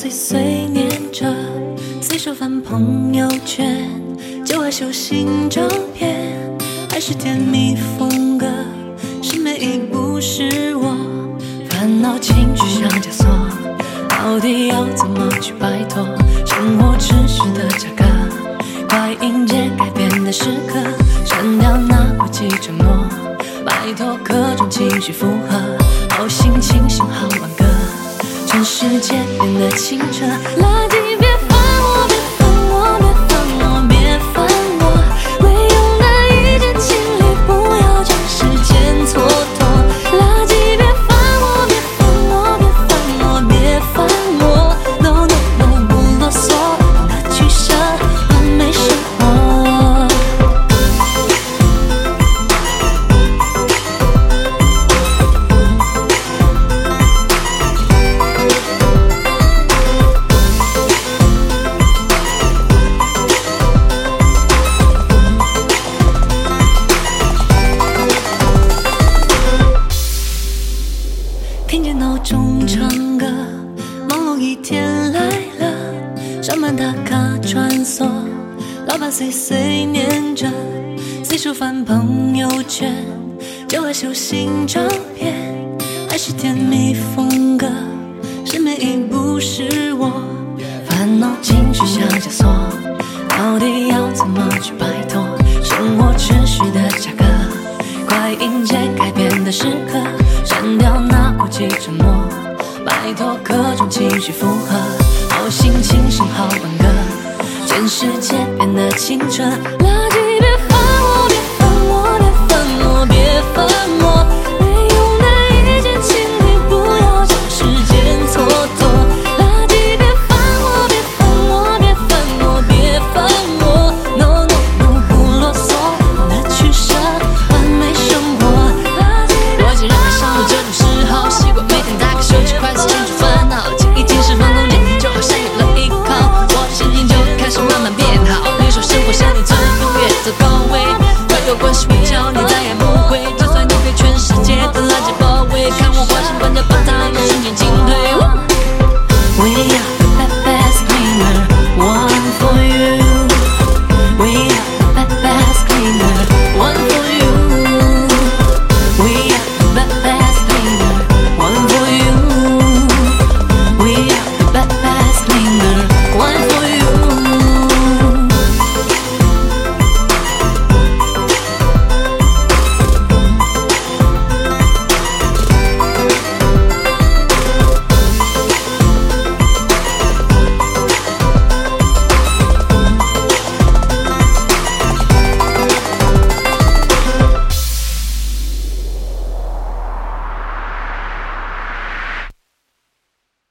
碎碎念着，随手翻朋友圈，旧爱修新照片，还是甜蜜风格，是每一步是我烦恼情绪像枷锁，到底要怎么去摆脱生活持续的价格，快迎接改变的时刻，删掉那过期沉默，摆脱各种情绪负荷，好心情幸好挽歌，全世界变得清澈，垃圾别烦我，别烦我，别烦我，别烦我，未用的意见请你不要将时间蹉跎，垃圾别烦我，别烦我，别烦我，别烦我 ，no no no 不啰嗦，懂得取舍，完美生活。听见闹钟唱歌，忙碌一天来了，上班打卡穿梭，老板碎碎念着，随手翻朋友圈，旧爱修新照片，还是甜蜜风格，是每一步是我烦恼情绪像枷锁，到底要怎么去摆脱生活持续的价格，快迎接改变的时刻，删掉那过期沉默，摆脱各种情绪负荷，好心情幸好挽歌，全世界变得清澈。